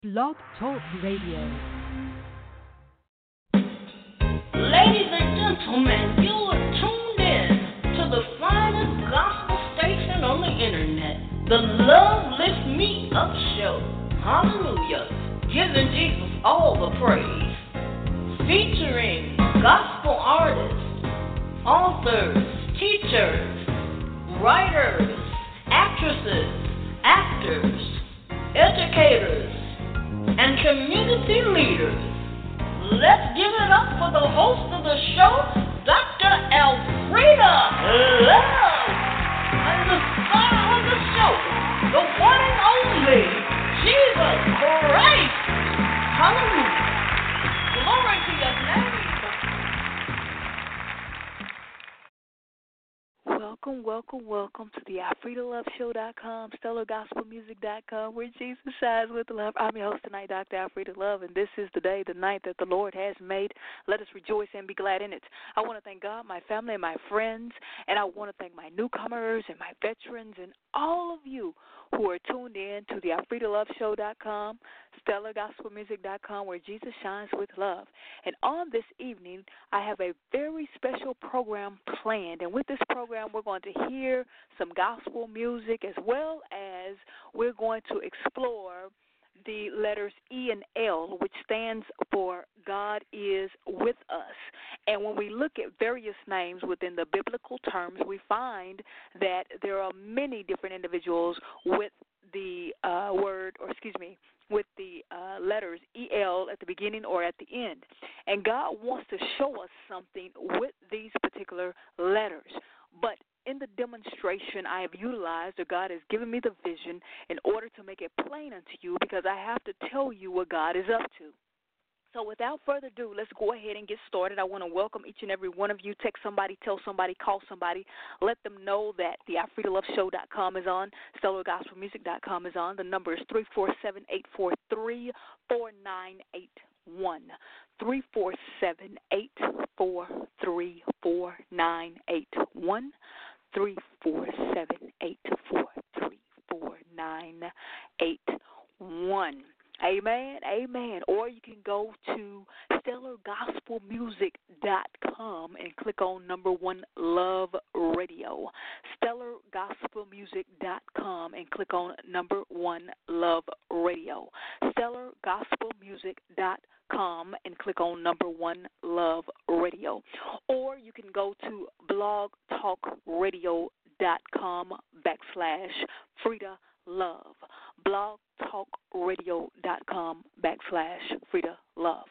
Blog Talk Radio. Ladies and gentlemen, you are tuned in to the finest gospel station on the internet, the Love Lift Me Up Show. Hallelujah. Giving Jesus all the praise. Featuring gospel artists, authors, teachers, writers, actresses, actors, educators, and community leaders. Let's give it up for the host of the show, Dr. Elfrida Love, and the star of the show, the one and only Jesus Christ. Hallelujah. Glory to your name. Welcome to the AlfredaLoveShow.com, StellarGospelMusic.com, where Jesus shines with love. I'm your host tonight, Dr. Alfreda Love, and this is the day, the night that the Lord has made. Let us rejoice and be glad in it. I want to thank God, my family, and my friends, and I want to thank my newcomers and my veterans and all of you who are tuned in to the AlfredaLoveShow.com, StellarGospelMusic.com, where Jesus shines with love. And on this evening, I have a very special program planned, and with this program, we're going to hear some gospel music as well as we're going to explore the letters E and L, which stands for God is with us. And when we look at various names within the biblical terms, we find that there are many different individuals with the with the letters EL at the beginning or at the end. And God wants to show us something with these particular letters. But in the demonstration I have utilized, or God has given me the vision in order to make it plain unto you, because I have to tell you what God is up to. So without further ado, let's go ahead and get started. I want to welcome each and every one of you. Text somebody, tell somebody, call somebody. Let them know that the AlfredaLoveShow.com is on, StellarGospelMusic.com is on. The number is 347-843-4981. 347-843-4981. 347-843-4981. Amen. Or you can go to StellarGospelMusic.com and click on number 1 Love Radio. StellarGospelMusic.com and click on number 1 Love Radio. StellarGospelMusic.com and click on number 1 Love Radio. Or you can go to blogtalkradio.com/Frida Love. blogtalkradio.com/Frida Love.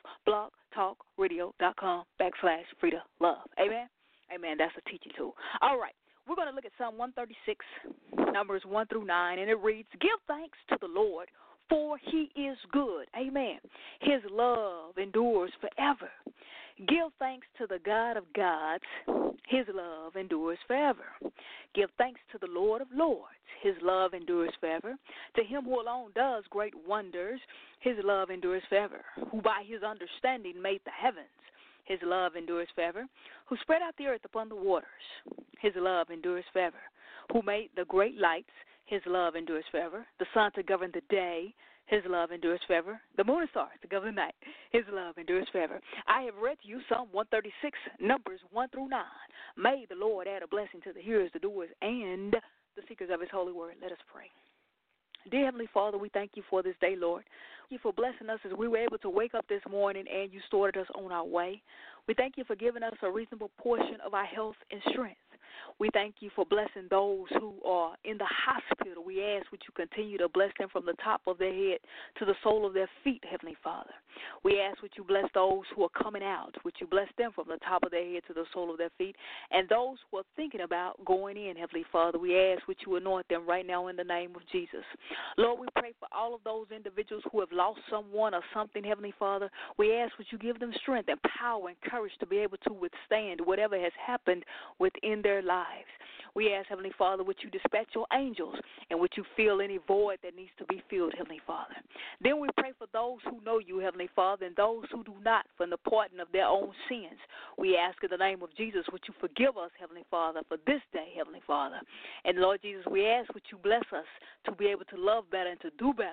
blogtalkradio.com/Frida Love. Amen? Amen. That's a teaching tool. All right. We're going to look at Psalm 136, numbers 1 through 9, and it reads, "Give thanks to the Lord, for he is good." Amen. His love endures forever. Give thanks to the God of gods. His love endures forever. Give thanks to the Lord of lords. His love endures forever. To him who alone does great wonders, his love endures forever. Who by his understanding made the heavens, his love endures forever. Who spread out the earth upon the waters, his love endures forever. Who made the great lights, his love endures forever. The sun to govern the day, his love endures forever. The moon and stars to govern the night, his love endures forever. I have read to you Psalm 136, numbers 1 through 9. May the Lord add a blessing to the hearers, the doers, and the seekers of his holy word. Let us pray. Dear Heavenly Father, we thank you for this day, Lord. Thank you for blessing us as we were able to wake up this morning and you started us on our way. We thank you for giving us a reasonable portion of our health and strength. We thank you for blessing those who are in the hospital. We ask would you continue to bless them from the top of their head to the sole of their feet, Heavenly Father. We ask would you bless those who are coming out. Would you bless them from the top of their head to the sole of their feet. And those who are thinking about going in, Heavenly Father, we ask would you anoint them right now in the name of Jesus. Lord, we pray for all of those individuals who have lost someone or something, Heavenly Father. We ask would you give them strength and power and courage to be able to withstand whatever has happened within their lives. We ask, Heavenly Father, would you dispatch your angels and would you fill any void that needs to be filled, Heavenly Father. Then we pray for those who know you, Heavenly Father, and those who do not, from the pardon of their own sins. We ask in the name of Jesus, would you forgive us, Heavenly Father, for this day, Heavenly Father. And Lord Jesus, we ask would you bless us to be able to love better and to do better.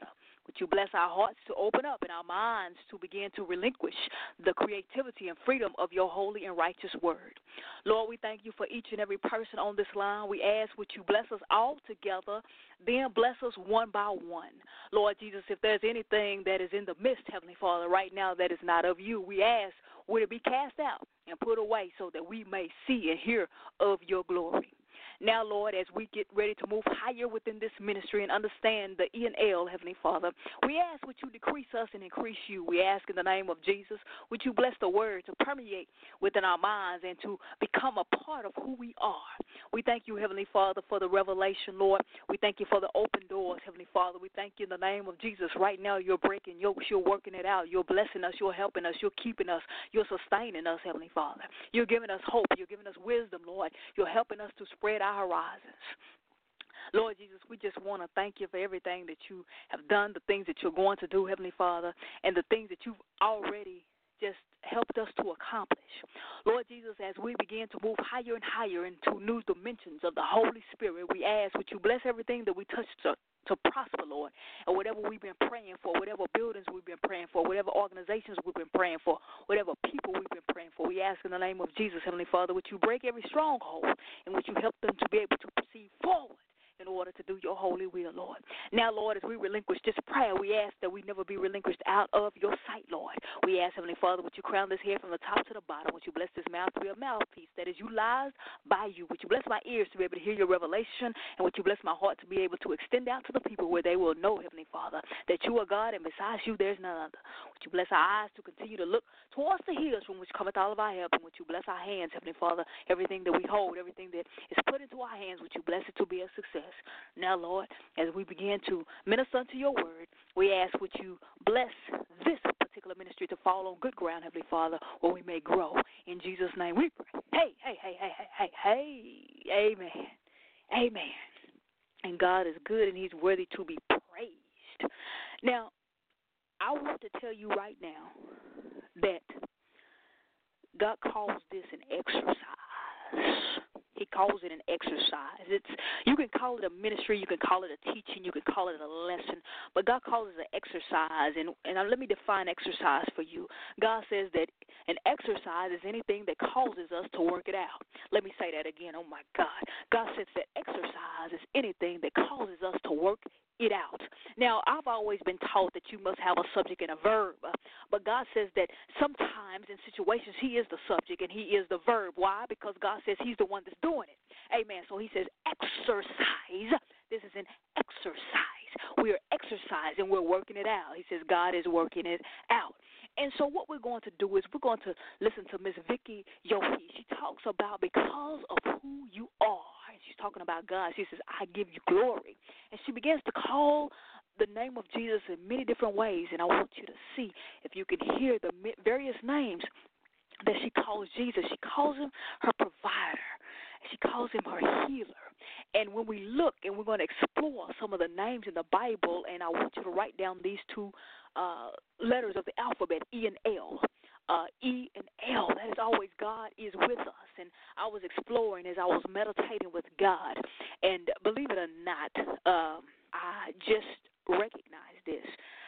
Would you bless our hearts to open up and our minds to begin to relinquish the creativity and freedom of your holy and righteous word. Lord, we thank you for each and every person on this line. We ask, would you bless us all together, then bless us one by one. Lord Jesus, if there's anything that is in the midst, Heavenly Father, right now that is not of you, we ask, would it be cast out and put away so that we may see and hear of your glory. Now, Lord, as we get ready to move higher within this ministry and understand the E&L, Heavenly Father, we ask would you decrease us and increase you. We ask in the name of Jesus, would you bless the word to permeate within our minds and to become a part of who we are. We thank you, Heavenly Father, for the revelation, Lord. We thank you for the open doors, Heavenly Father. We thank you in the name of Jesus. Right now, you're breaking yokes. You're working it out. You're blessing us. You're helping us. You're keeping us. You're sustaining us, Heavenly Father. You're giving us hope. You're giving us wisdom, Lord. You're helping us to spread our horizons. Lord Jesus, we just want to thank you for everything that you have done, the things that you're going to do, Heavenly Father, and the things that you've already just helped us to accomplish. Lord Jesus, as we begin to move higher and higher into new dimensions of the Holy Spirit, we ask, would you bless everything that we touch to prosper, Lord, and whatever we've been praying for, whatever buildings we've been praying for, whatever organizations we've been praying for, whatever people we've been praying for, we ask in the name of Jesus, Heavenly Father, would you break every stronghold and would you help them to be able to proceed forward in order to do your holy will, Lord. Now, Lord, as we relinquish this prayer, we ask that we never be relinquished out of your sight, Lord. We ask, Heavenly Father, would you crown this head from the top to the bottom? Would you bless this mouth to be a mouthpiece that is utilized by you? Would you bless my ears to be able to hear your revelation? And would you bless my heart to be able to extend out to the people where they will know, Heavenly Father, that you are God and besides you there's none other. Would you bless our eyes to continue to look towards the hills from which cometh all of our help? And would you bless our hands, Heavenly Father, everything that we hold, everything that is put into our hands, would you bless it to be a success? Now, Lord, as we begin to minister unto your word, we ask would you bless this particular ministry to fall on good ground, Heavenly Father, where we may grow. In Jesus' name we pray. Hey. Amen. Amen. And God is good and he's worthy to be praised. Now, I want to tell you right now that God calls this an exercise. He calls it an exercise. You can call it a ministry, you can call it a teaching, you can call it a lesson, but God calls it an exercise. And let me define exercise for you. God says that an exercise is anything that causes us to work it out. Let me say that again. Oh, my God. God says that exercise is anything that causes us to work it out. Now, I've always been taught that you must have a subject and a verb, but God says that sometimes in situations he is the subject and he is the verb. Why? Because God says he's the one that's doing it. Amen. So he says exercise. This is an exercise. We are exercising. We're working it out. He says God is working it out. And so what we're going to do is we're going to listen to Miss Vicki Yohe. She talks about because of who you are. And she's talking about God. She says, I give you glory. And she begins to call the name of Jesus in many different ways. And I want you to see if you can hear the various names that she calls Jesus. She calls him her provider. She calls him her healer. And when we look and we're going to explore some of the names in the Bible, and I want you to write down these two letters of the alphabet, E and L. E and L, that is always God is with us. And I was exploring as I was meditating with God. And believe it or not, I just recognized this.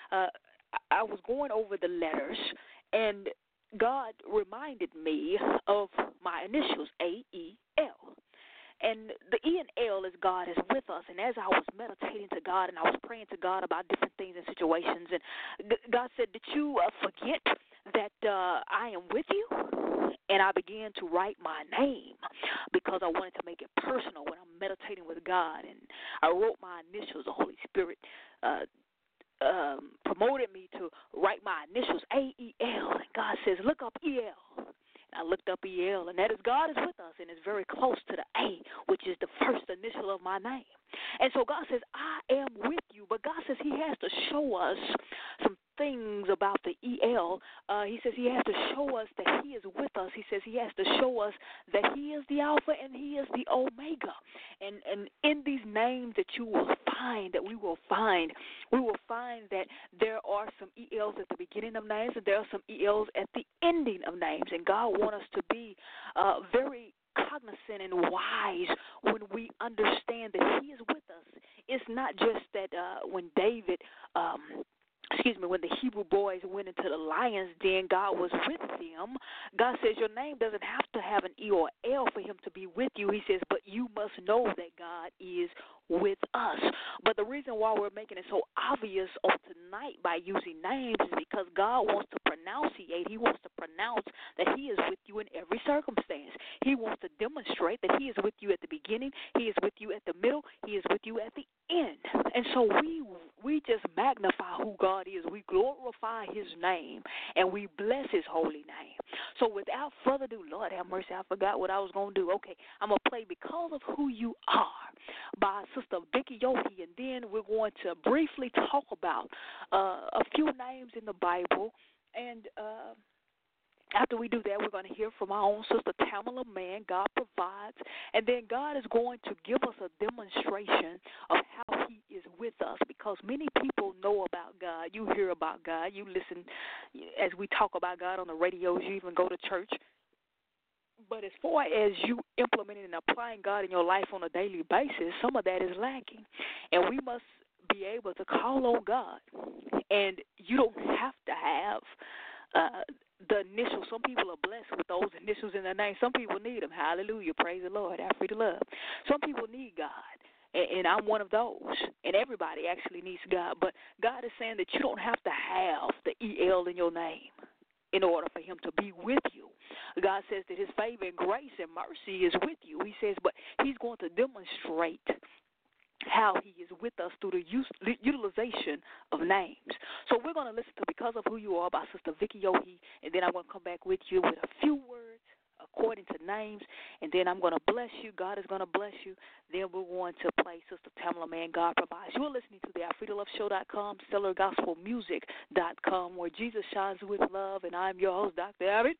I was going over the letters, and God reminded me of my initials, A-E-L. And the E and L is God is with us. And as I was meditating to God and I was praying to God about different things and situations, and God said, did you forget that I am with you? And I began to write my name because I wanted to make it personal when I'm meditating with God. And I wrote my initials. The Holy Spirit promoted me to write my initials, A-E-L. And God says, look up E-L. And I looked up E-L, and that is God is with us, and it's very close to the A, which is the first initial of my name. And so God says, I am with you, but God says he has to show us some things about the E-L. He says he has to show us that he is with us. He says he has to show us that he is the Alpha and he is the Omega. And in these names that you will find, that we will find that there are some E-Ls at the beginning of names and there are some E-Ls at the ending of names. And God wants us to be very cognizant and wise when we understand that He is with us. It's not just that when David, when the Hebrew boys went into the lion's den, God was with them. God says your name doesn't have to have an E or L for Him to be with you. He says, but you must know that God is with us. But the reason why we're making it so obvious on tonight by using names is because God wants to pronunciate. He wants to pronounce that He is with you in every circumstance. He wants to demonstrate that He is with you at the beginning, He is with you at the middle, He is with you at the end. And so we just magnify who God is. We glorify His name, and we bless His holy name. So without further ado, Lord have mercy, I forgot what I was going to do. Okay, I'm going to play Because of Who You Are by Sister Vicki Yohe, and then we're going to briefly talk about a few names in the Bible, and after we do that, we're going to hear from our own Sister Tamala Mann, God Provides, and then God is going to give us a demonstration of how He is with us, because many people know about God. You hear about God. You listen as we talk about God on the radios. You even go to church. But as far as you implementing and applying God in your life on a daily basis, some of that is lacking. And we must be able to call on God. And you don't have to have the initials. Some people are blessed with those initials in their name. Some people need them. Hallelujah. Praise the Lord. I'm free to love. Some people need God. And I'm one of those. And everybody actually needs God. But God is saying that you don't have to have the EL in your name in order for Him to be with you. God says that His favor and grace and mercy is with you. He says, but He's going to demonstrate how He is with us through the utilization of names. So we're going to listen to Because of Who You Are by Sister Vicki Yohe, and then I'm going to come back with you with a few words according to names, and then I'm going to bless you. God is going to bless you. Then we're going to play Sister Tamala Mann, God Provides. You're listening to the AfreeToLoveShow.com, StellarGospelMusic.com, where Jesus shines with love, and I'm your host, Dr. Abbott.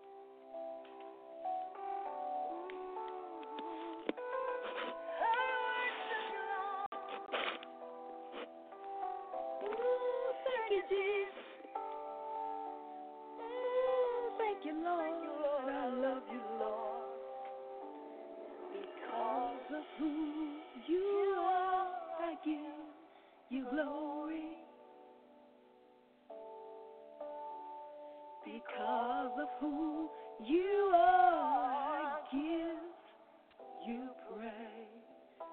Thank you, Lord. I love you, Lord. Because of who you are, I give you glory. Because of who you are, I give you praise.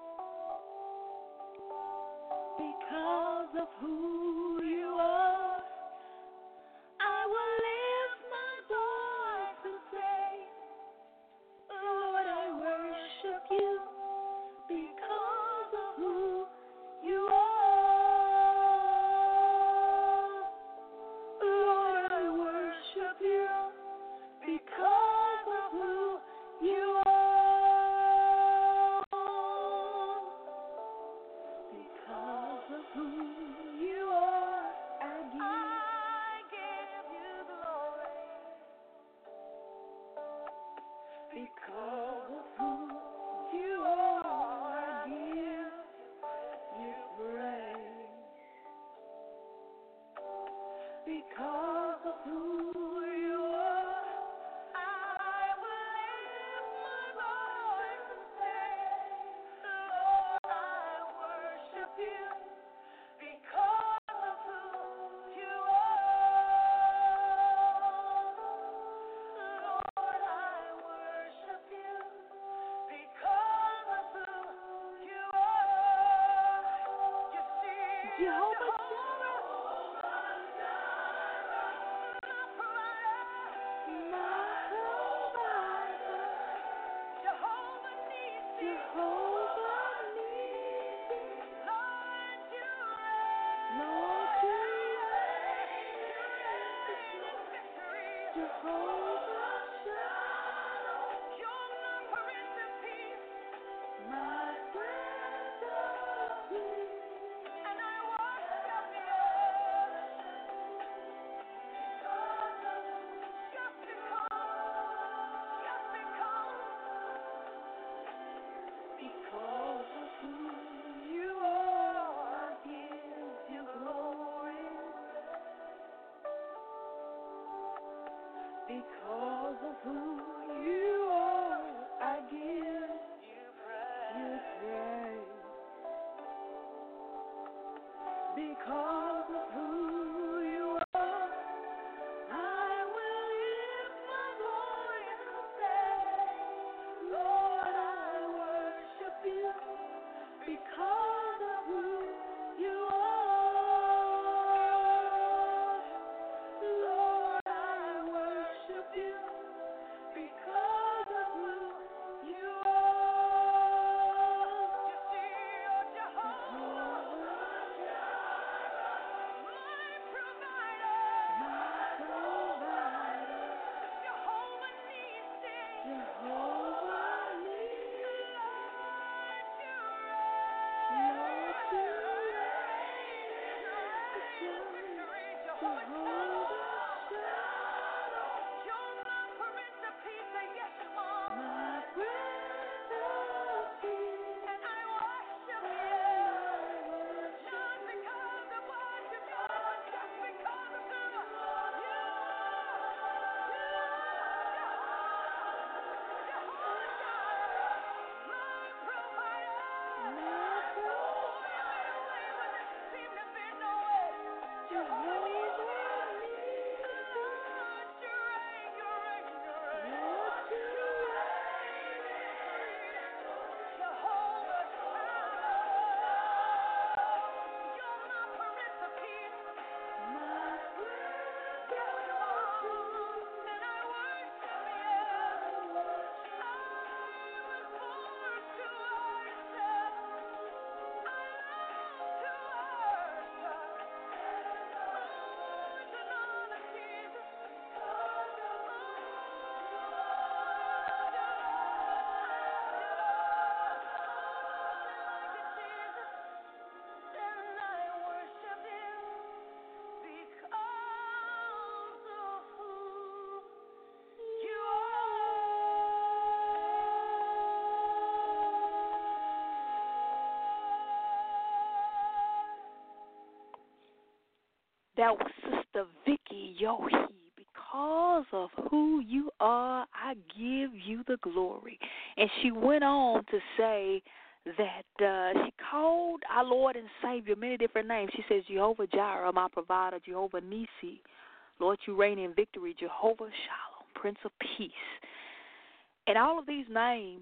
Because of who you are, I will lift my voice and say, Lord, I worship you because of who you are. Lord, I worship you because of who you are. Because of who you are, I give you glory. Because of who you are, I give you praise. Because of who you are, I will lift my voice and say, Lord, I worship you. Because of who you are, Lord, I worship you. Because of who you are, you see, Jehovah because of who you are, I That was Sister Vicky Yohe. Because of who you are, I give you the glory. And she went on to say that she called our Lord and Savior many different names. She says, Jehovah Jireh, my provider, Jehovah Nisi, Lord, you reign in victory, Jehovah Shalom, Prince of Peace. And all of these names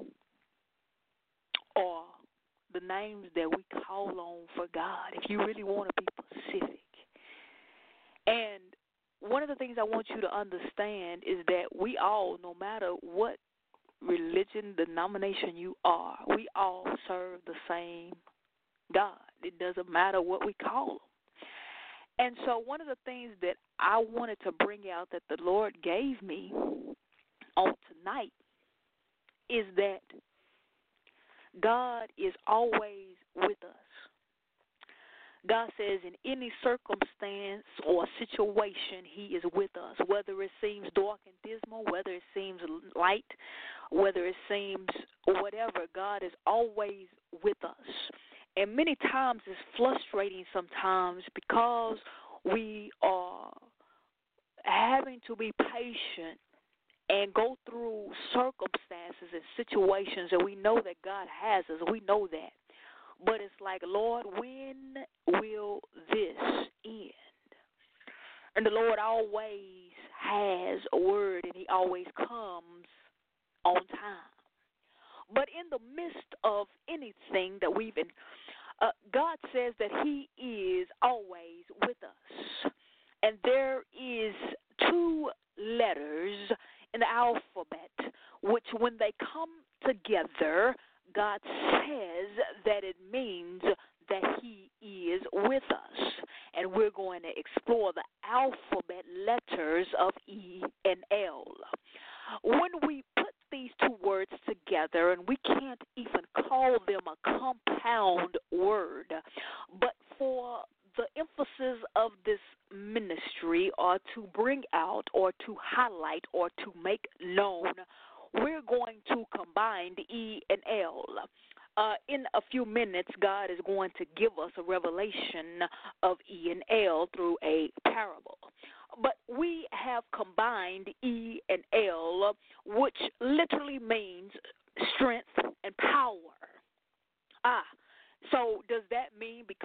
are the names that we call on for God, if you really want to be specific. And one of the things I want you to understand is that we all, no matter what religion, denomination you are, we all serve the same God. It doesn't matter what we call him. And so one of the things that I wanted to bring out that the Lord gave me on tonight is that God is always with us. God says in any circumstance or situation, he is with us, whether it seems dark and dismal, whether it seems light, whether it seems whatever, God is always with us. And many times it's frustrating sometimes because we are having to be patient and go through circumstances and situations, and we know that God has us. We know that. But it's like, Lord, when will this end? And the Lord always has a word, and he always comes on time. But in the midst of anything that we've been, God says that he is always with us. And there is two letters in the alphabet, which when they come together, God says that it means that he is with us. And we're going to explore the alphabet letters of E and L. When we put these two words together, and we can't even call them a compound word, but for the emphasis of this ministry or to bring out or to highlight or to make known, we're going to combine the E and L. In a few minutes, God is going to give us a revelation of E and L through a parable. But we have combined E and L, which literally means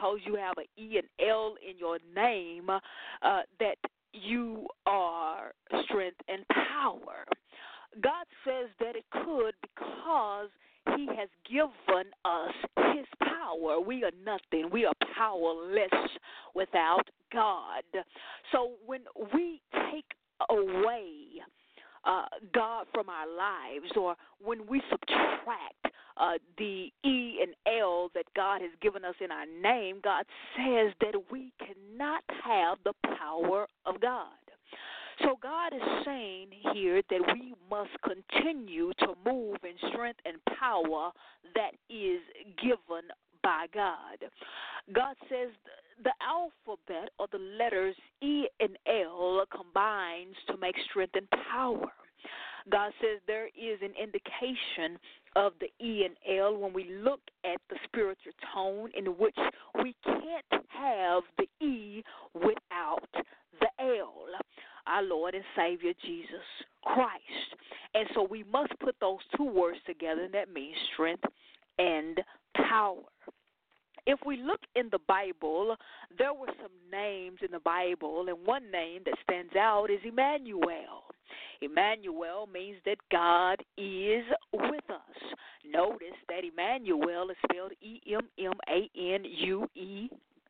because you have an E and L in your name that you are strength and power. God says that it could because he has given us his power. We are nothing. We are powerless without God. So when we take away God from our lives, or when we subtract the E and L that God has given us in our name, God says that we cannot have the power of God. So God is saying here that we must continue to move in strength and power that is given by God. God says the alphabet, or the letters E and L, combines to make strength and power. God says there is an indication of the E and L when we look at the spiritual tone, in which we can't have the E without the L, our Lord and Savior Jesus Christ. And so we must put those two words together, and that means strength and power. If we look in the Bible, there were some names in the Bible, and one name that stands out is Emmanuel. Emmanuel means that God is with us. Notice that Emmanuel is spelled Emmanuel.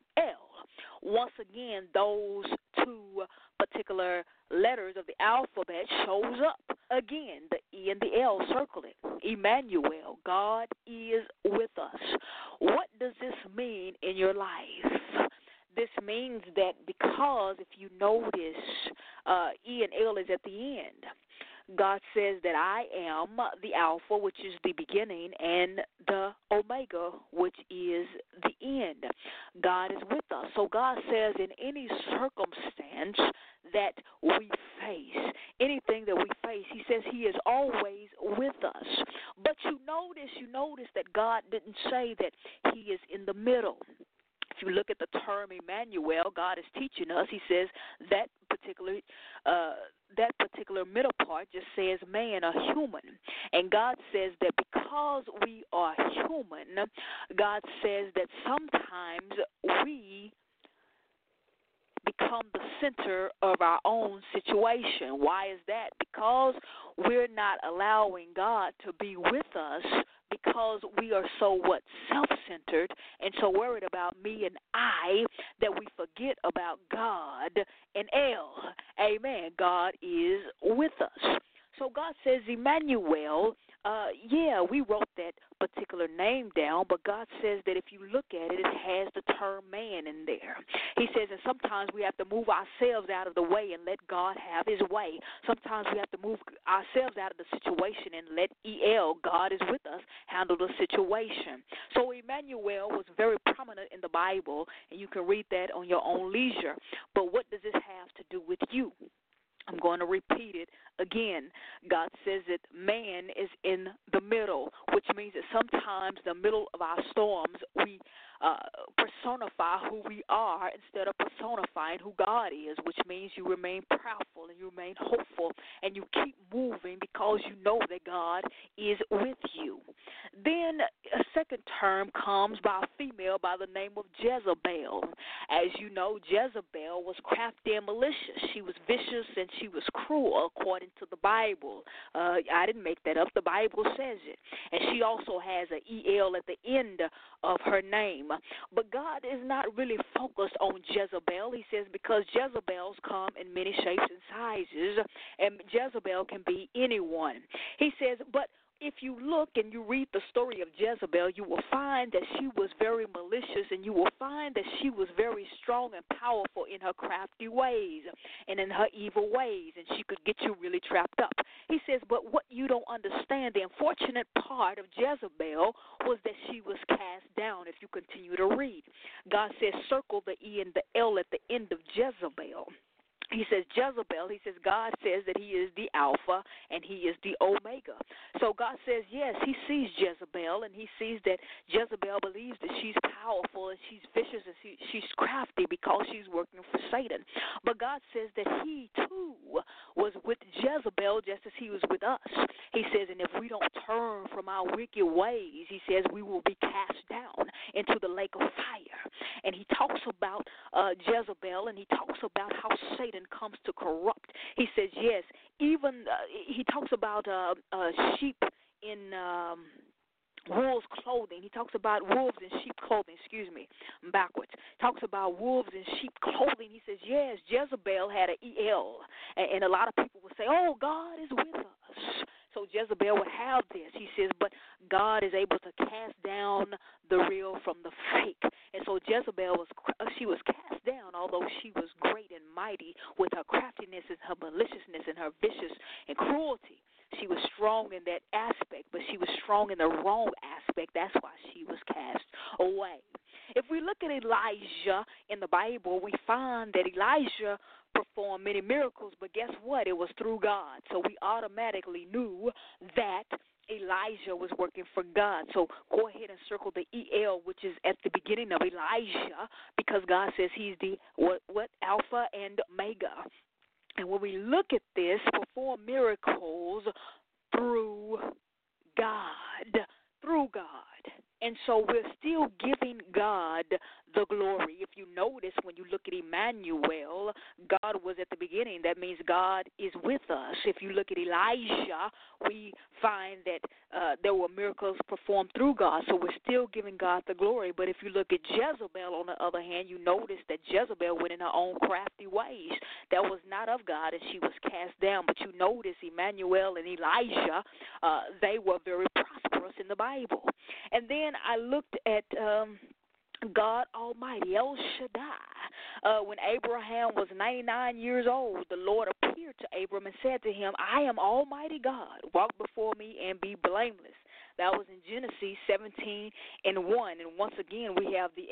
Once again, those two particular letters of the alphabet shows up. Again, the E and the L, circle it. Emmanuel, God is with us. What does this mean in your life? This means that because, if you notice, E and L is at the end. God says that I am the Alpha, which is the beginning, and the Omega, which is the end. God is with us. So God says in any circumstance that we face, anything that we face, he says he is always with us. But you notice that God didn't say that he is in the middle. If you look at the term Emmanuel, God is teaching us. He says that particular middle part just says man, a human. And God says that because we are human, God says that sometimes we become the center of our own situation. Why is that? Because we're not allowing God to be with us, because we are so self-centered and so worried about me and I that we forget about God and L. Amen. God is with us. So God says Emmanuel, we wrote that particular name down, but God says that if you look at it, it has the term man in there. He says that sometimes we have to move ourselves out of the way and let God have his way. Sometimes we have to move ourselves out of the situation and let EL, God is with us, handle the situation. So Emmanuel was very prominent in the Bible, and you can read that on your own leisure. But what does this have to do with you? I'm going to repeat it again. God says that man is in the middle, which means that sometimes in the middle of our storms, we personify who we are instead of personifying who God is, which means you remain prayerful and you remain hopeful and you keep moving because you know that God is with you. Then a second term comes by a female by the name of Jezebel. As you know, Jezebel was crafty and malicious. She was vicious and she was cruel according to the Bible. I didn't make that up. The Bible says it. And she also has an EL at the end of her name. But God is not really focused on Jezebel. He says because Jezebels come in many shapes and sizes, and Jezebel can be anyone. He says, but if you look and you read the story of Jezebel, you will find that she was very malicious, and you will find that she was very strong and powerful in her crafty ways and in her evil ways, and she could get you really trapped up. He says, but what you don't understand, the unfortunate part of Jezebel was that she was cast down. If you continue to read, God says circle the E and the L at the end of Jezebel. he says Jezebel, he says God says that he is the Alpha and he is the Omega. So God says, yes, he sees Jezebel, and he sees that Jezebel believes that she's powerful and she's vicious and she's crafty because she's working for Satan. But God says that he too was with Jezebel just as he was with us. He says, and if we don't turn from our wicked ways, he says we will be cast down into the lake of fire. And he talks about Jezebel, and he talks about how Satan comes to corrupt. He says, yes, even he talks about sheep in wolves' clothing. He talks about wolves in sheep clothing. Excuse me, I'm backwards. Talks about wolves in sheep clothing. He says, yes, Jezebel had an EL, and a lot of people will say, oh, God is with us. So Jezebel would have this. He says, but God is able to cast down the real from the fake. And so Jezebel was cast down, although she was great and mighty with her craftiness and her maliciousness and her vicious and cruelty. She was strong in that aspect, but she was strong in the wrong aspect. That's why she was cast away. If we look at Elijah in the Bible, we find that Elijah performed many miracles, but guess what? It was through God. So we automatically knew that Elijah was working for God. So go ahead and circle the EL, which is at the beginning of Elijah, because God says he's the what Alpha and Omega. And when we look at this, perform miracles through God. Through God. And so we're still giving God the glory. If you notice, when you look at Emmanuel, God was at the beginning. That means God is with us. If you look at Elijah, we find that there were miracles performed through God. So we're still giving God the glory. But if you look at Jezebel, on the other hand, you notice that Jezebel went in her own crafty ways. That was not of God, and she was cast down. But you notice Emmanuel and Elijah, they were very prosperous in the Bible. And then I looked at God Almighty, El Shaddai. When Abraham was 99 years old, the Lord appeared to Abram and said to him, I am Almighty God. Walk before me and be blameless. That was in Genesis 17:1. And once again, we have the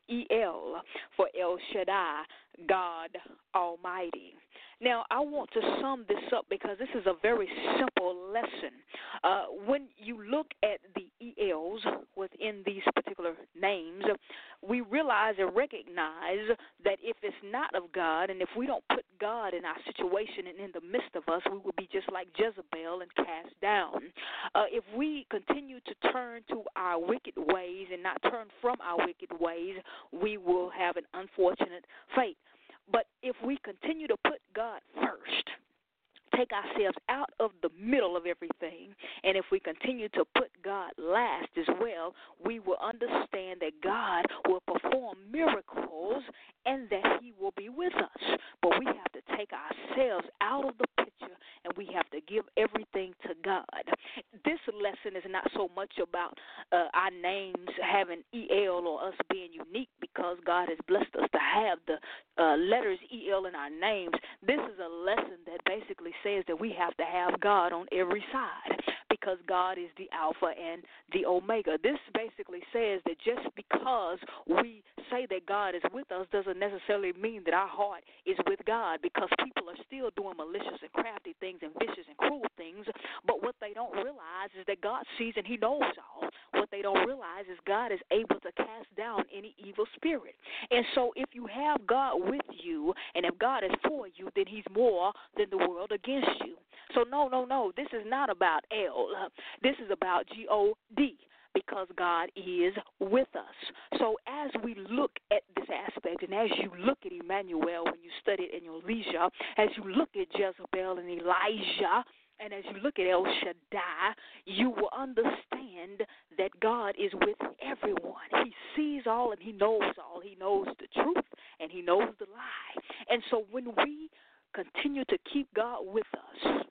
El for El Shaddai, God Almighty. Now, I want to sum this up because this is a very simple lesson. When you look at the ELs within these particular names, we realize and recognize that if it's not of God, and if we don't put God in our situation and in the midst of us, we will be just like Jezebel and cast down. If we continue to turn to our wicked ways and not turn from our wicked ways, we will have an unfortunate fate. But if we continue to put God first, take ourselves out of the middle of everything, and if we continue to put God last as well, we will understand that God will perform miracles and that he will be with us. But we have to take ourselves out of the picture, and we have to give everything to God. This lesson is not so much about our names having EL or us being unique, because God has blessed us to have the letters EL in our names. This is a lesson that basically says that we have to have God on every side, because God is the Alpha and the Omega. This basically says that just because we say that God is with us doesn't necessarily mean that our heart is with God, because people are still doing malicious and crafty things and vicious and cruel things, but what they don't realize is that God sees and he knows all. What they don't realize is God is able to cast down any evil spirit. And so if you have God with you, and if God is for you, then he's more than the world against you. So no, this is not about L. This is about God, because God is with us. So as we look at this aspect, and as you look at Emmanuel when you study it in your leisure, as you look at Jezebel and Elijah, and as you look at El Shaddai, you will understand that God is with everyone. He sees all and he knows all. He knows the truth and he knows the lie. And so when we continue to keep God with us,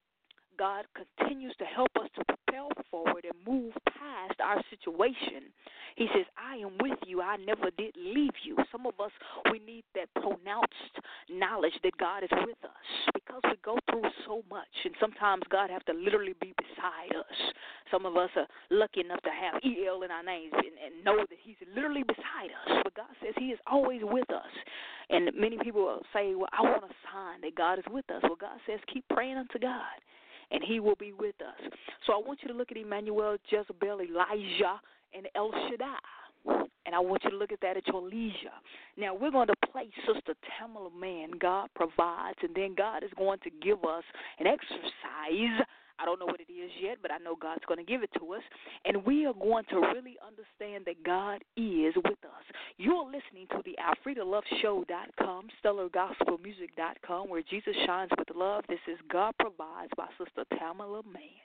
God continues to help us to propel forward and move past our situation. He says, I am with you. I never did leave you. Some of us, we need that pronounced knowledge that God is with us, because we go through so much, and sometimes God has to literally be beside us. Some of us are lucky enough to have EL in our names and know that he's literally beside us. But God says he is always with us. And many people will say, well, I want a sign that God is with us. Well, God says keep praying unto God, and he will be with us. So I want you to look at Emmanuel, Jezebel, Elijah, and El Shaddai. And I want you to look at that at your leisure. Now, we're going to play Sister Tamala Mann, God Provides, and then God is going to give us an exercise. I don't know what it is yet, but I know God's going to give it to us. And we are going to really understand that God is with us. You're listening to the AlfredaLoveShow.com, StellarGospelMusic.com, where Jesus shines with love. This is God Provides by Sister Tamala Mann.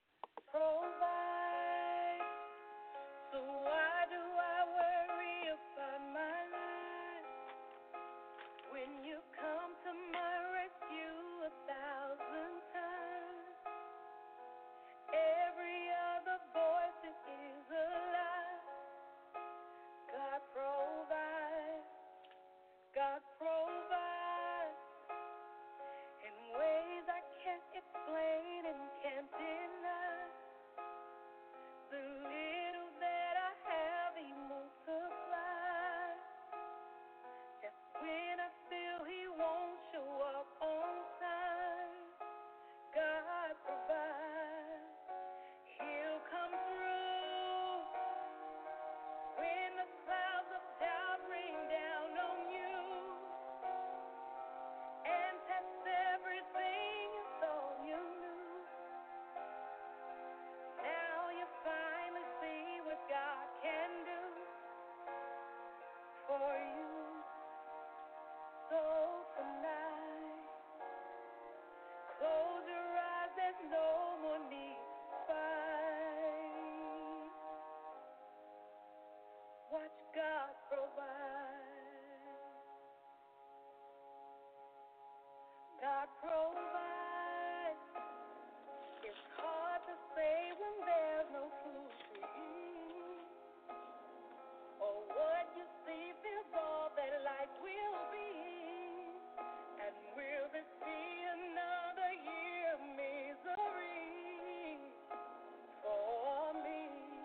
Provide, so why do I worry about my life when you come to my rescue 1,000 times? Every other voice is a lie. God provides, God provides in ways I can't explain and can't deny. The little that I have, he multiplies. Just when I feel he won't show up on time, God provides. He'll come through when the clouds of doubt rain down on you and test everything you thought you knew. Now you finally see what God can do for you. So tonight, close your eyes, there's no more need to fight. Watch God provide. God provides. It's hard to say when there's no food to eat, or what you see feels all that life will be. And will this be another year of misery for me?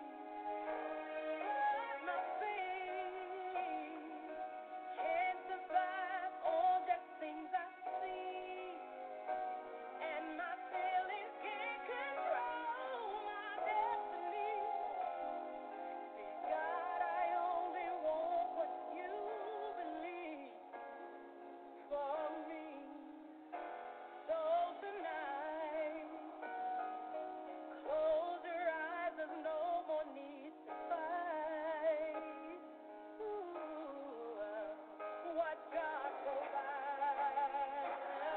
Nothing can survive all the things I see, and my feelings can't control my destiny. See, God, I only want what you believe for me. So tonight, close your eyes, there's no more need to fight. Ooh, what God provides.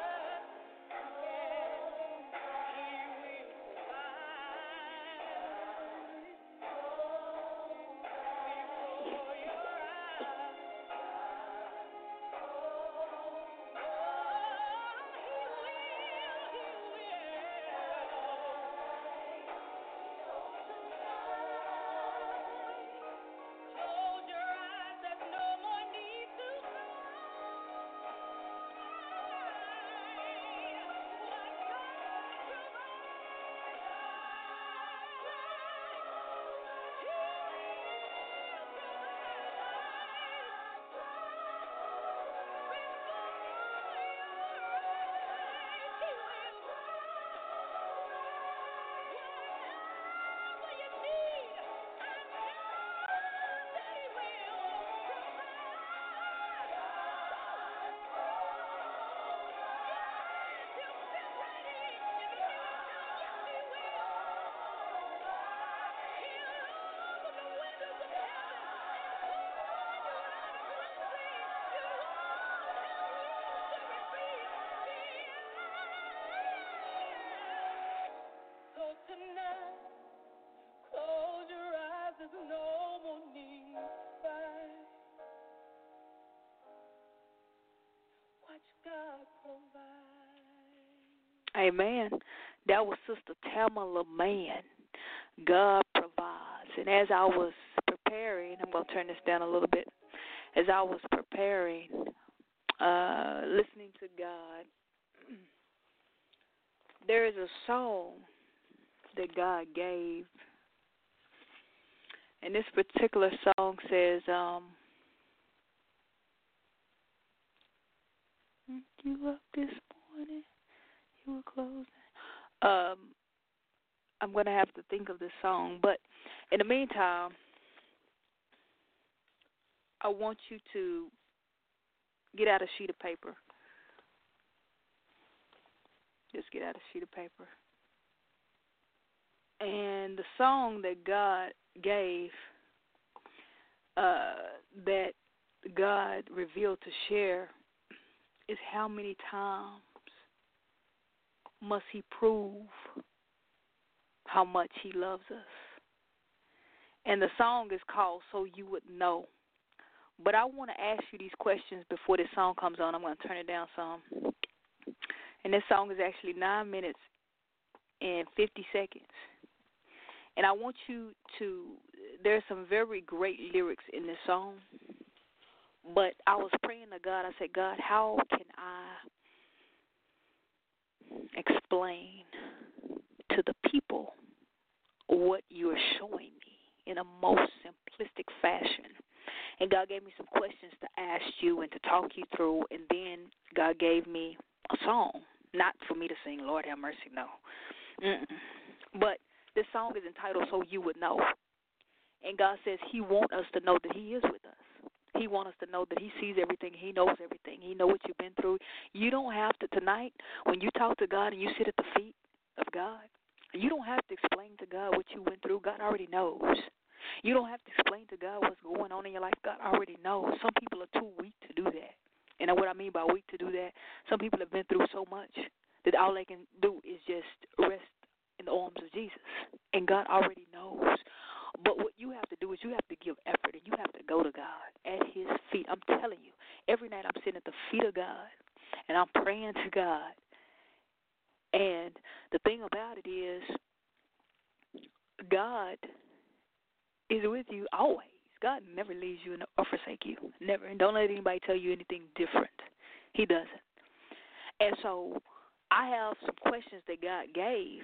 So tonight, close your eyes, there's no more need to fight. Watch God provide. Amen. That was Sister Tamala Mann. God provides. And as I was preparing, I'm going to turn this down a little bit. As I was preparing, listening to God, there is a song that God gave. And this particular song says, You up this morning? You were closing. I'm gonna have to think of this song, but in the meantime, I want you to get out a sheet of paper. Just get out a sheet of paper. And the song that God gave, that God revealed to share, is how many times must He prove how much He loves us. And the song is called So You Would Know. But I want to ask you these questions before this song comes on. I'm going to turn it down some. And this song is actually 9 minutes and 50 seconds. And I want you to, there's some very great lyrics in this song. But I was praying to God. I said, God, how can I explain to the people what you are showing me in a most simplistic fashion? And God gave me some questions to ask you and to talk you through, and then God gave me a song, not for me to sing, Lord have mercy, no. But this song is entitled So You Would Know. And God says He wants us to know that He is with us. He wants us to know that He sees everything. He knows everything. He knows what you've been through. You don't have to, tonight, when you talk to God and you sit at the feet of God, you don't have to explain to God what you went through. God already knows. You don't have to explain to God what's going on in your life. God already knows. Some people are too weak to do that. And what I mean by weak to do that, some people have been through so much that all they can do is just rest in the arms of Jesus. And God already knows. But what you have to do is you have to give effort, and you have to go to God at His feet. I'm telling you, every night I'm sitting at the feet of God, and I'm praying to God. And the thing about it is, God is with you always. God never leaves you or forsake you. Never. And don't let anybody tell you anything different. He doesn't. And so I have some questions that God gave,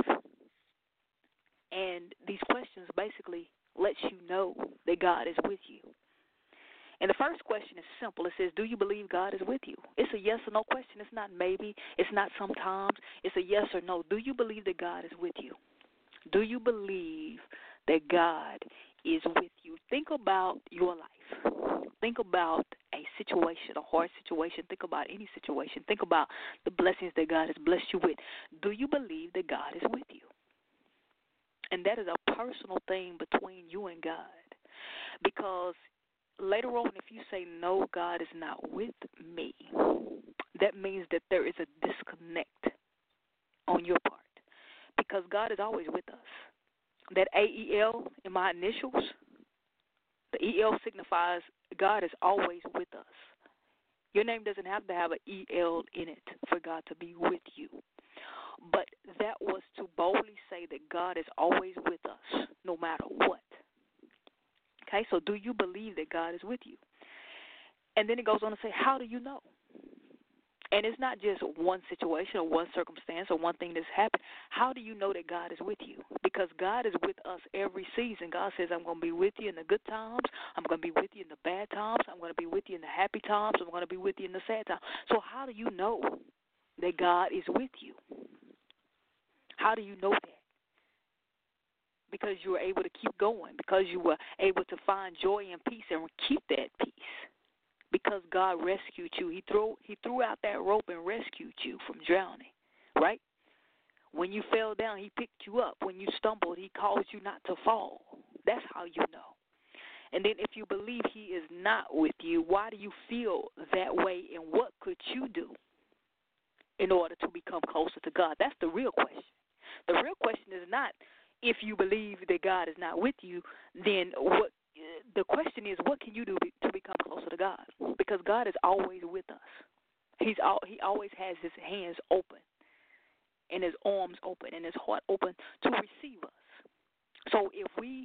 and these questions basically lets you know that God is with you. And the first question is simple. It says, do you believe God is with you? It's a yes or no question. It's not maybe. It's not sometimes. It's a yes or no. Do you believe that God is with you? Do you believe that God is with you? Think about your life. Think about a situation, a hard situation. Think about any situation. Think about the blessings that God has blessed you with. Do you believe that God is with you? And that is a personal thing between you and God. Because later on, if you say, no, God is not with me, that means that there is a disconnect on your part. Because God is always with us. That AEL in my initials, the EL signifies God is always with us. Your name doesn't have to have an EL in it for God to be with you. But that was to boldly say that God is always with us, no matter what. Okay, so do you believe that God is with you? And then it goes on to say, how do you know? And it's not just one situation or one circumstance or one thing that's happened. How do you know that God is with you? Because God is with us every season. God says, I'm going to be with you in the good times. I'm going to be with you in the bad times. I'm going to be with you in the happy times. I'm going to be with you in the sad times. So how do you know that God is with you? How do you know that? Because you were able to keep going. Because you were able to find joy and peace and keep that peace. Because God rescued you. He threw out that rope and rescued you from drowning, right? When you fell down, He picked you up. When you stumbled, He caused you not to fall. That's how you know. And then if you believe He is not with you, why do you feel that way, and what could you do in order to become closer to God? That's the real question. The real question is not if you believe that God is not with you, then what? The question is, what can you do to become closer to God? Because God is always with us. He always has His hands open and His arms open and His heart open to receive us. So if we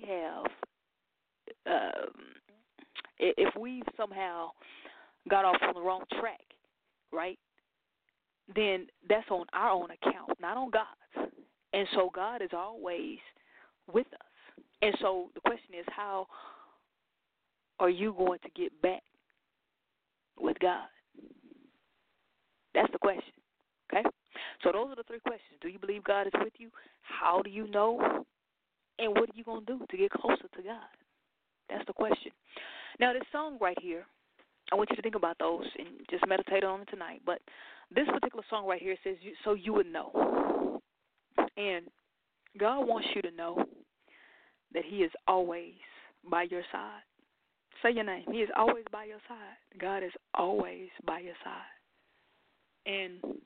somehow got off on the wrong track, right, then that's on our own account, not on God's. And so God is always with us. And so the question is, how are you going to get back with God? That's the question. Okay? So those are the three questions. Do you believe God is with you? How do you know? And what are you going to do to get closer to God? That's the question. Now, this song right here, I want you to think about those and just meditate on them tonight. But this particular song right here says, so you would know. And God wants you to know that He is always by your side. Say your name. He is always by your side. God is always by your side. And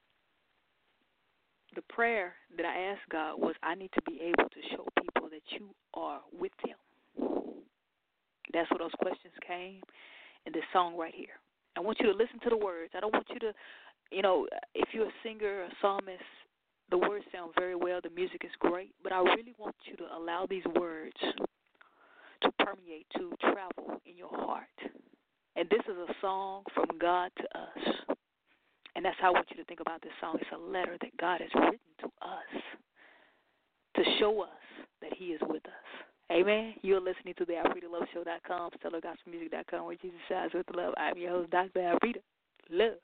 the prayer that I asked God was, I need to be able to show people that you are with them. That's where those questions came in this song right here. I want you to listen to the words. I don't want you to, if you're a singer or a psalmist, the words sound very well, the music is great, but I really want you to allow these words to permeate, to travel in your heart. And this is a song from God to us. And that's how I want you to think about this song. It's a letter that God has written to us to show us that He is with us. Amen. You're listening to the AlfredaLoveShow.com, StellarGospelMusic.com, where Jesus shines with love. I'm your host, Dr. Alfreda. Love.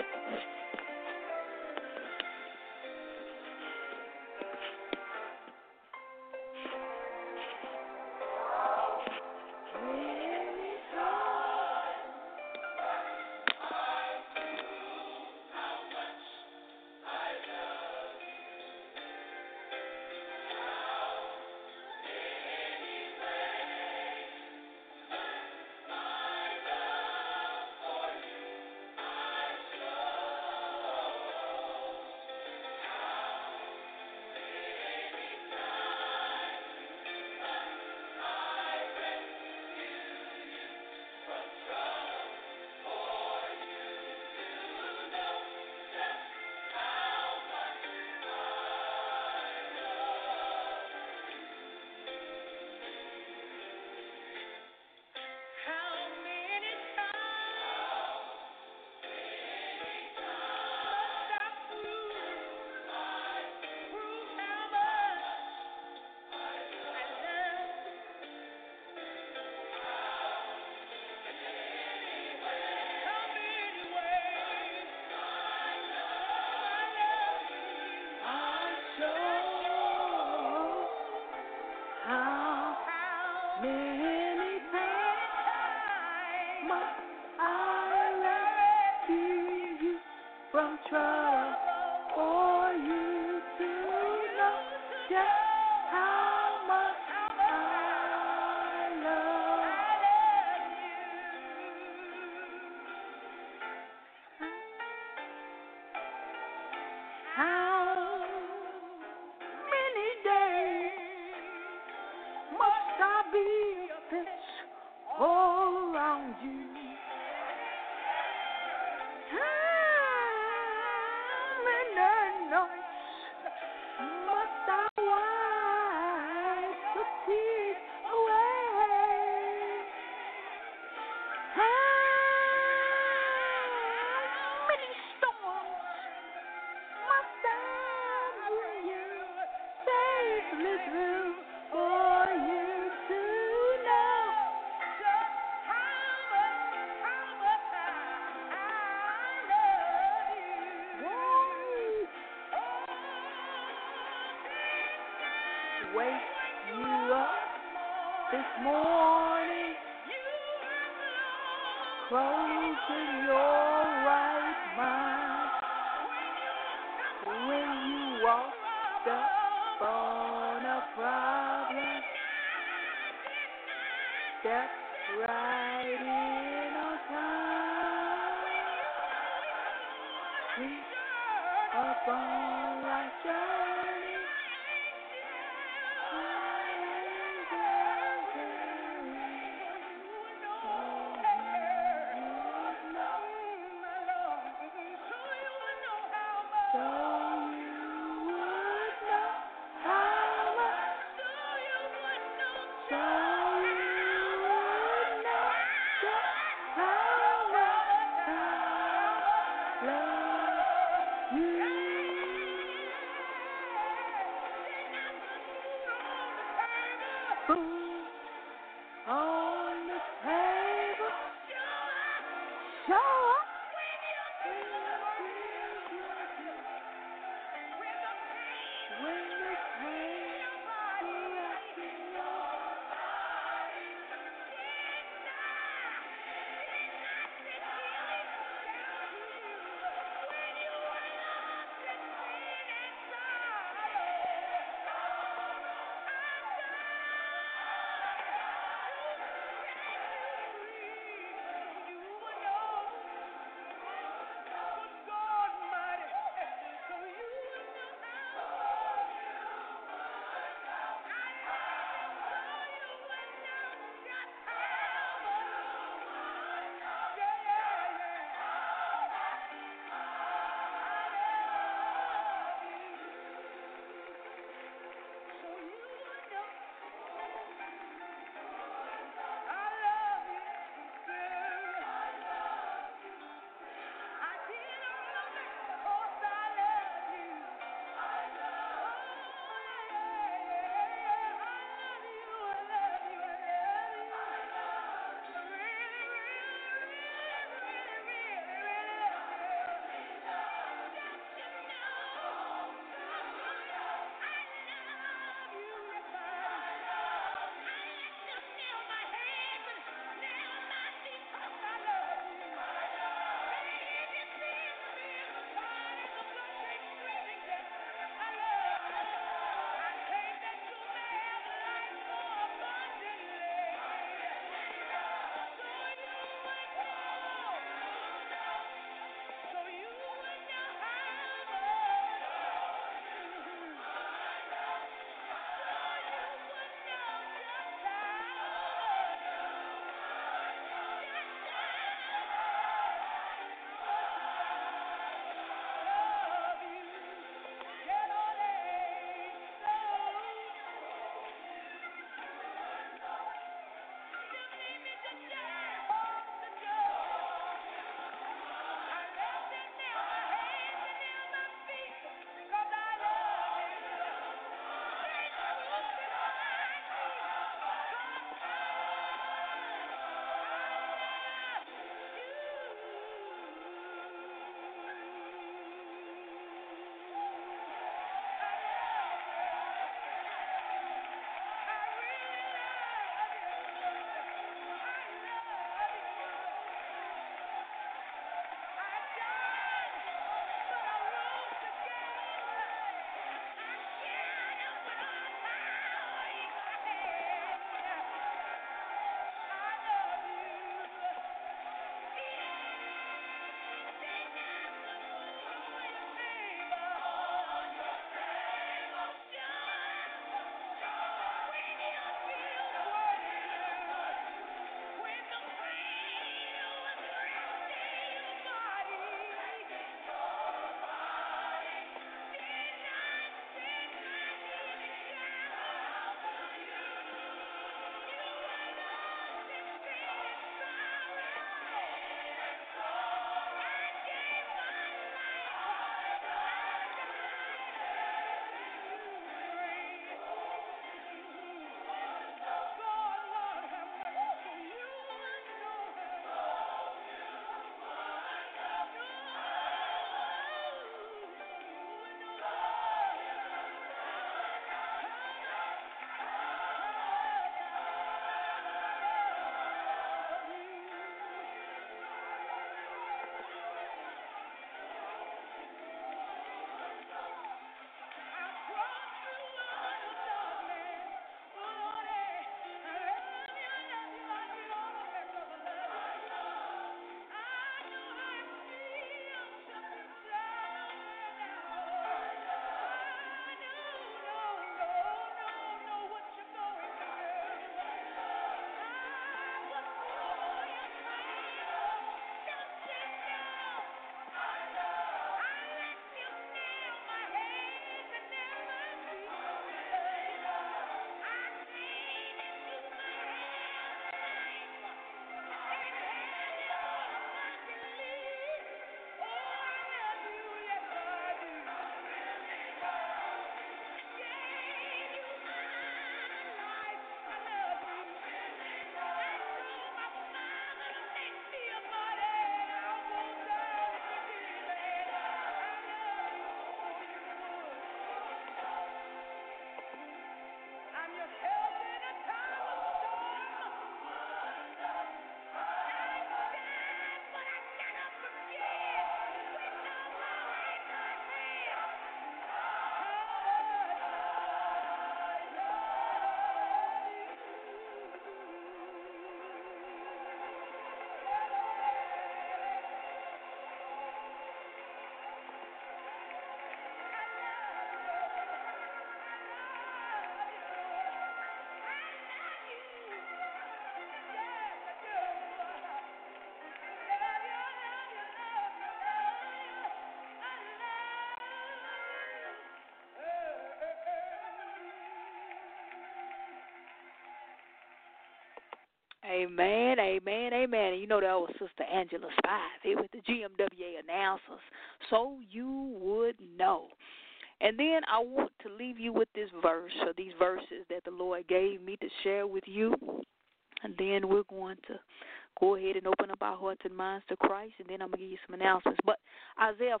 Amen, amen, amen. And you know that was Sister Angela Spies here with the GMWA announcers, so you would know. And then I want to leave you with this verse, or these verses that the Lord gave me to share with you. And then we're going to go ahead and open up our hearts and minds to Christ, and then I'm going to give you some announcements. But Isaiah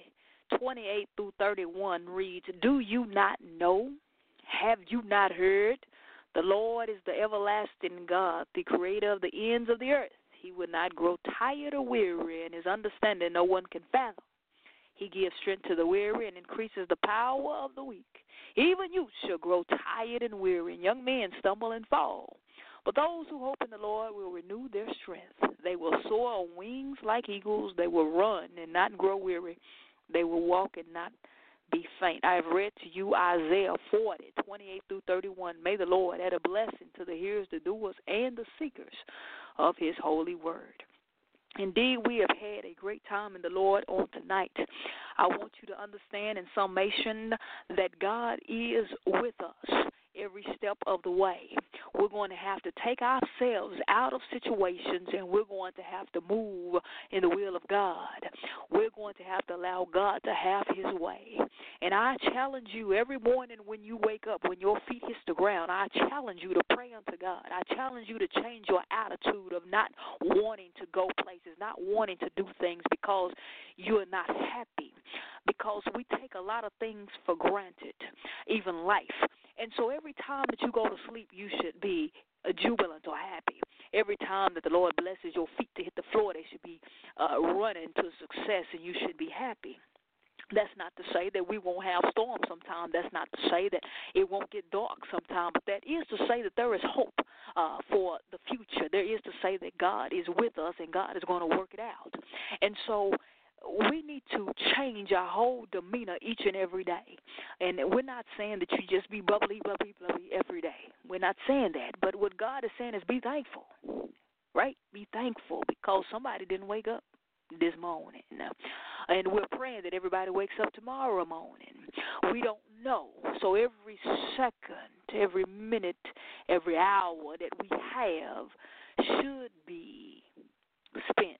40:28 through 31 reads, "Do you not know? Have you not heard? The Lord is the everlasting God, the creator of the ends of the earth. He will not grow tired or weary, and his understanding no one can fathom. He gives strength to the weary and increases the power of the weak. Even youth shall grow tired and weary, and young men stumble and fall. But those who hope in the Lord will renew their strength. They will soar on wings like eagles. They will run and not grow weary. They will walk and not be faint." I have read to you Isaiah 40:28 through 31. May the Lord add a blessing to the hearers, the doers, and the seekers of his holy word. Indeed, we have had a great time in the Lord on tonight. I want you to understand in summation that God is with us every step of the way. We're going to have to take ourselves out of situations, and we're going to have to move in the will of God. We're going to have to allow God to have his way. And I challenge you every morning when you wake up, when your feet hit the ground, I challenge you to pray unto God. I challenge you to change your attitude of not wanting to go places, not wanting to do things because you're not happy, because we take a lot of things for granted, even life. And so every time that you go to sleep, you should be jubilant or happy. Every time that the Lord blesses your feet to hit the floor, they should be running to success, and you should be happy. That's not to say that we won't have storms sometimes. That's not to say that it won't get dark sometimes. But that is to say that there is hope for the future. There is to say that God is with us, and God is going to work it out. And so we need to change our whole demeanor each and every day. And we're not saying that you just be bubbly, bubbly, bubbly every day. We're not saying that. But what God is saying is be thankful, right? Be thankful because somebody didn't wake up this morning. And we're praying that everybody wakes up tomorrow morning. We don't know. So every second, every minute, every hour that we have should be spent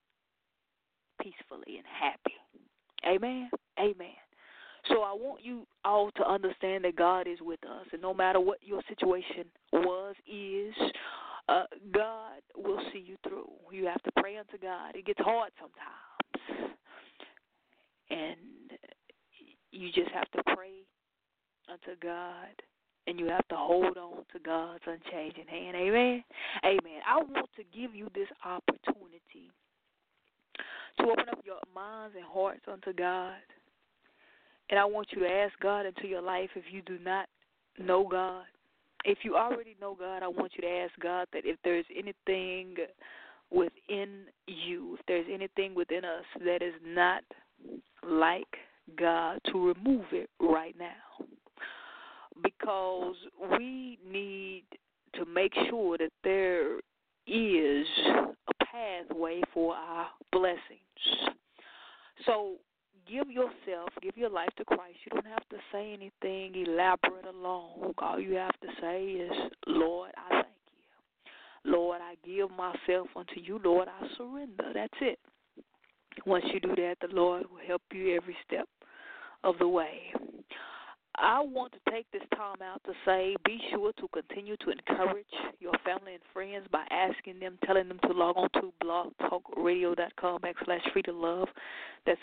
peacefully and happy. Amen? Amen. So I want you all to understand that God is with us. And no matter what your situation is, God will see you through. You have to pray unto God. It gets hard sometimes. And you just have to pray unto God. And you have to hold on to God's unchanging hand. Amen? Amen. I want to give you this opportunity to open up your minds and hearts unto God. And I want you to ask God into your life if you do not know God. If you already know God, I want you to ask God that if there's anything within you, if there's anything within us that is not like God, to remove it right now. Because we need to make sure that there is a pathway for our blessings. So give your life to Christ. You don't have to say anything elaborate or long. All you have to say is, Lord, I thank you. Lord, I give myself unto you. Lord, I surrender. That's it. Once you do that, the Lord will help you every step of the way. I want to take this time out to say, be sure to continue to encourage your family and friends by asking them, telling them to log on to blogtalkradio.com/freetolove. That's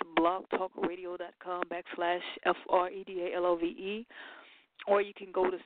blogtalkradio.com/FREDALOVE. Or you can go to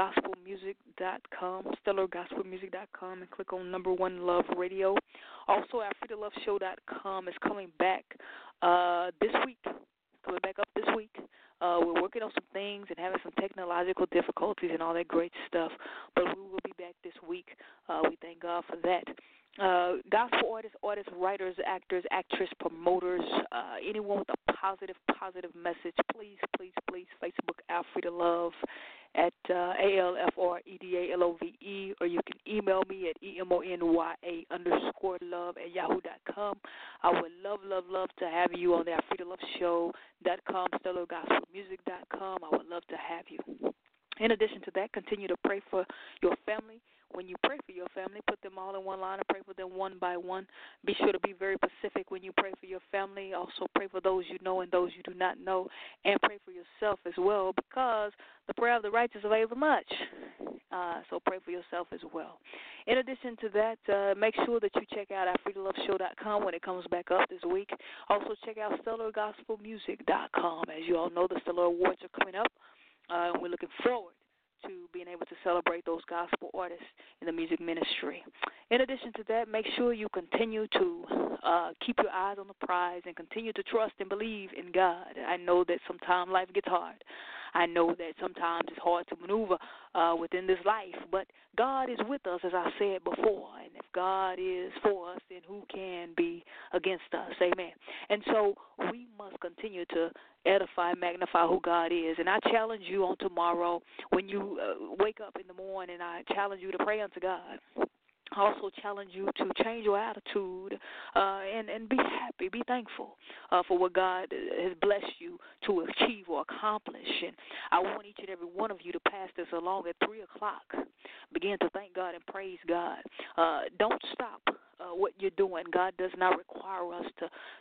stellargospelmusic.com, and click on #1 Love Radio. Also, our freetoloveshow.com is coming back this week. Coming back up this week. We're working on some things and having some technological difficulties and all that great stuff, but we will be back this week. We thank God for that. Gospel artists, writers, actors, actress, promoters, anyone with a positive message, please, Facebook Alfreda Love at ALFREDALOVE, or you can email me at EMONYA_love@yahoo.com. I would love to have you on the AlfredaLoveShow.com, StellarGospelMusic.com. I would love to have you. In addition to that, continue to pray for your family. when you pray for your family, put them all in one line and pray for them one by one. Be sure to be very specific when you pray for your family. Also pray for those you know and those you do not know, and pray for yourself as well, because the prayer of the righteous availeth much. So pray for yourself as well. In addition to that, make sure that you check out OurFreedomLoveShow.com when it comes back up this week. Also check out StellarGospelMusic.com. As you all know, the Stellar Awards are coming up, and we're looking forward to being able to celebrate those gospel artists in the music ministry. In addition to that, make sure you continue to keep your eyes on the prize and continue to trust and believe in God. I know that sometimes life gets hard. I know that sometimes it's hard to maneuver within this life, but God is with us, as I said before. And if God is for us, then who can be against us? Amen. And so we must continue to edify and magnify who God is. And I challenge you on tomorrow when you wake up in the morning, I challenge you to pray unto God. I also challenge you to change your attitude and be happy, be thankful for what God has blessed you to achieve or accomplish. And I want each and every one of you to pass this along at 3 o'clock. Begin to thank God and praise God. Don't stop what you're doing. God does not require us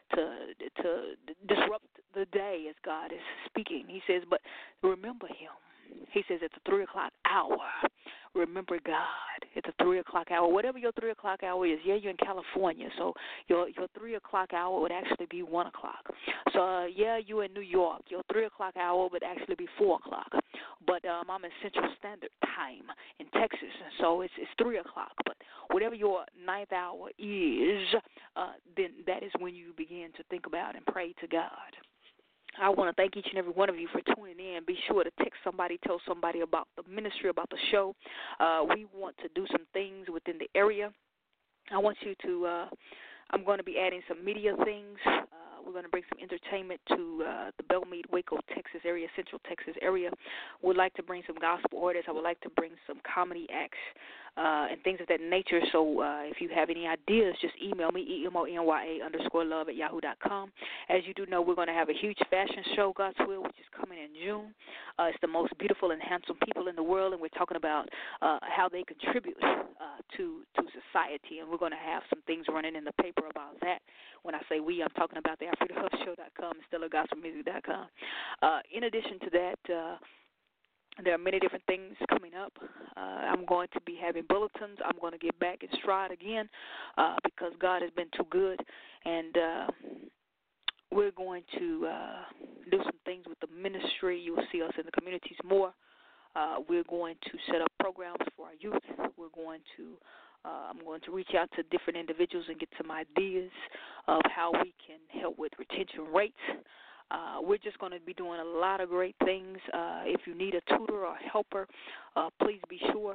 to disrupt the day as God is speaking. He says, but remember Him. He says it's a 3 o'clock hour. Remember God. It's a 3 o'clock hour. Whatever your 3 o'clock hour is. Yeah, you're in California, so your 3 o'clock hour would actually be 1 o'clock. So, yeah, you're in New York. Your 3 o'clock hour would actually be 4 o'clock. But I'm in Central Standard Time in Texas, so it's 3 o'clock. But whatever your ninth hour is, then that is when you begin to think about and pray to God. I want to thank each and every one of you for tuning in. Be sure to text somebody, tell somebody about the ministry, about the show. We want to do some things within the area. I want you to, I'm going to be adding some media things. We're going to bring some entertainment to the Belmead, Waco, Texas area, Central Texas area. We'd like to bring some gospel artists. I would like to bring some comedy acts and things of that nature. So if you have any ideas, just email me, EMONYA_love@yahoo.com. As you do know, we're going to have a huge fashion show, God's will, which is coming in June. It's the most beautiful and handsome people in the world, and we're talking about how they contribute to society. And we're going to have some things running in the paper about that. When I say we, I'm talking about the OurFreedomLoveShow.com and StellarGospelMusic.com. In addition to that, there are many different things coming up. I'm going to be having bulletins. I'm going to get back in stride again because God has been too good. And we're going to do some things with the ministry. You will see us in the communities more. We're going to set up programs for our youth. We're going to I'm going to reach out to different individuals and get some ideas of how we can help with retention rates. We're just going to be doing a lot of great things. If you need a tutor or helper, please be sure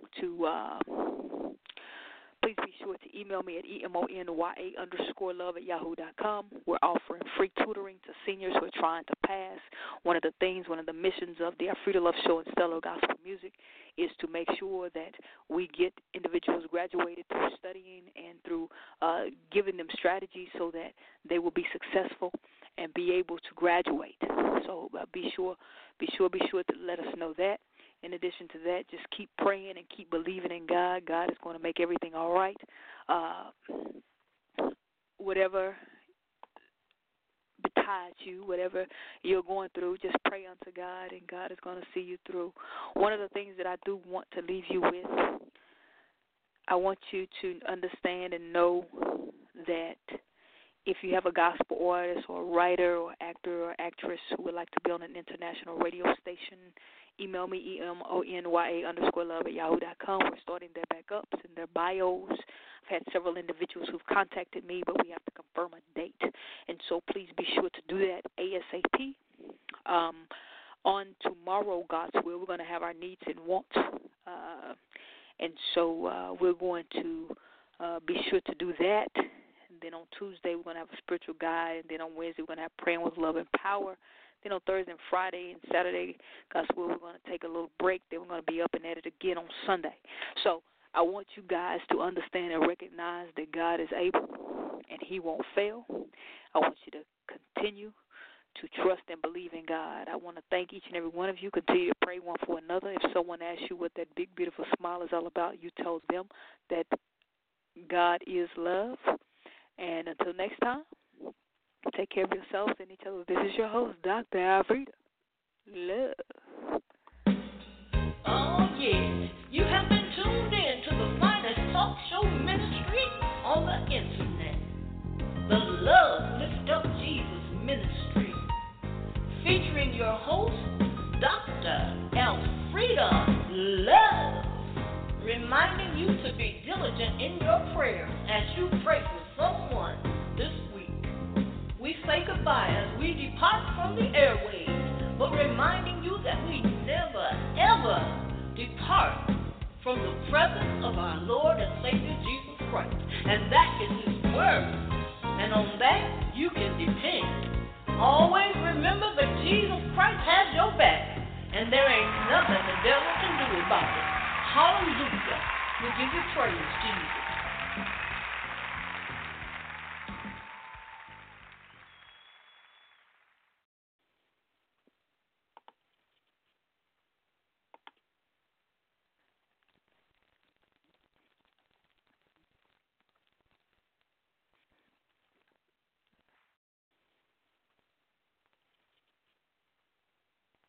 to email me at EMONYA_love@yahoo.com. We're offering free tutoring to seniors who are trying to pass. One of the missions of the Freedom Love Show and Stellar Gospel Music is to make sure that we get individuals graduated through studying and through giving them strategies so that they will be successful and be able to graduate. So be sure to let us know that. In addition to that, just keep praying and keep believing in God. God is going to make everything all right. Whatever betides you, whatever you're going through, just pray unto God, and God is going to see you through. One of the things that I do want to leave you with, I want you to understand and know that if you have a gospel artist or a writer or actor or actress who would like to be on an international radio station, email me, EMONYA_love@yahoo.com. We're starting their backups and their bios. I've had several individuals who've contacted me, but we have to confirm a date. And so please be sure to do that ASAP. On tomorrow, God's will, we're going to have our needs and wants. And so we're going to be sure to do that. And then on Tuesday, we're going to have a spiritual guide. And then on Wednesday, we're going to have praying with love and power. Then on Thursday and Friday and Saturday, God's will, we're going to take a little break. Then we're going to be up and at it again on Sunday. So I want you guys to understand and recognize that God is able and He won't fail. I want you to continue to trust and believe in God. I want to thank each and every one of you. Continue to pray one for another. If someone asks you what that big, beautiful smile is all about, you told them that God is love. And until next time, take care of yourselves and each other. This is your host, Dr. Alfreda. Love. Oh, yeah. You have been tuned in to the finest talk show ministry on the internet. The Love Lift Up Jesus Ministry. Featuring your host, Dr. Alfreda Love. Reminding you to be diligent in your prayers as you pray for someone this week. We say goodbye as we depart from the airwaves, but reminding you that we never, ever depart from the presence of our Lord and Savior Jesus Christ. And that is His Word. And on that, you can depend. Always remember that Jesus Christ has your back, and there ain't nothing the devil can do about it. Hallelujah. We give you praise, Jesus.